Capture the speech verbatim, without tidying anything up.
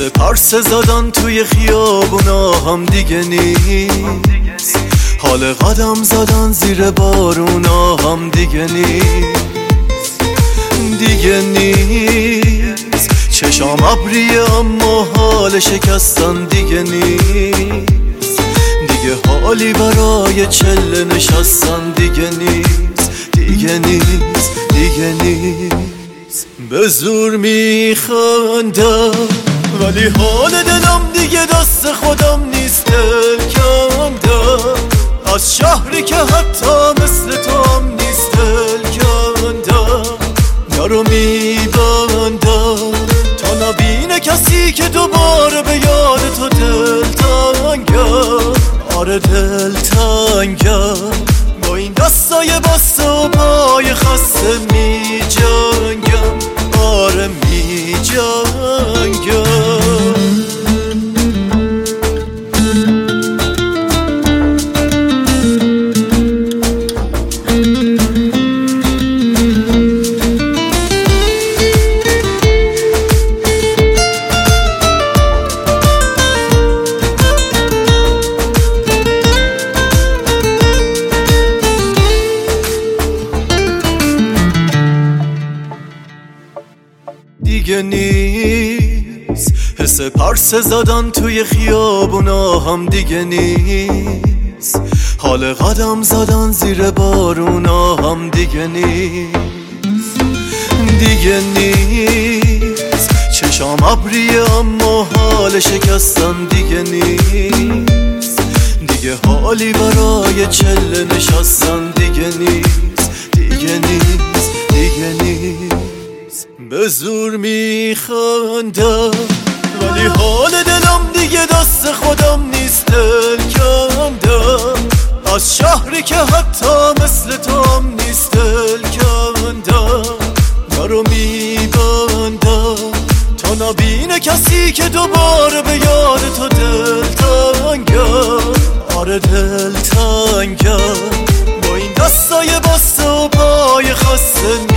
پرس زدن توی خیابونا هم دیگه نیست، حال قدم زدن زیر بارونا هم دیگه نیست، دیگه نیست. چشام ابریه اما حال شکستن دیگه نیست، دیگه حالی برای چله نشستن دیگه نیست، دیگه نیست، دیگه نیست. به زور میخندم ولی حال دلم دیگه دست خودم نیست، دل کندم از شهری که حتی مثل تو هم نیست، دل کندم درو میبندم تا نبینه کسی که دوباره به یاد تو دل تنگم. آره دل تنگم با این دستای بسته و پای خسته می جنگم، آره می جنگم. دیگه نیست حس پرس زدن توی خیابونا هم دیگه نیست، حال قدم زدن زیر بارونا هم دیگه نیست، دیگه نیست. چشام ابریه اما حال شکستن دیگه نیست، دیگه حالی برای چله نشستن دیگه نیست، دیگه نیست، دیگه نیست. به زور میخندم ولی حال دلم دیگه دست خودم نیست، دل کندم از شهری که حتی مثل تو هم نیست، دل کندم درو میبندم تا نبینه کسی که دوباره به یاد تو دل تنگم. آره دل تنگم با این دستای بسته و پای خسته